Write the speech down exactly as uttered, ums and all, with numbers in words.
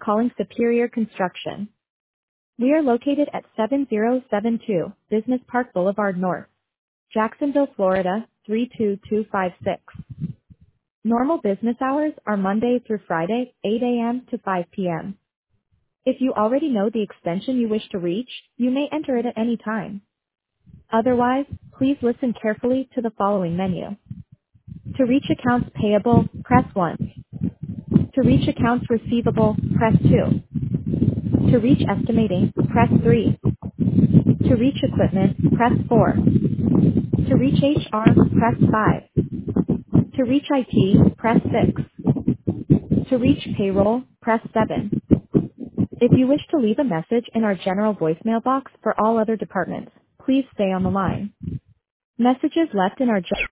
calling Superior Construction. We are located at seven zero seven two Business Park Boulevard North, Jacksonville, Florida, three two two five six. Normal business hours are Monday through Friday, eight a m to five p m If you already know the extension you wish to reach, you may enter it at any time. Otherwise, please listen carefully to the following menu. To reach accounts payable, press one. To reach accounts receivable, press two. To reach estimating, press three. To reach equipment, press four. To reach H R, press five. To reach I T, press six. To reach payroll, press seven. If you wish to leave a message in our general voicemail box for all other departments, please stay on the line. Messages left in our gen-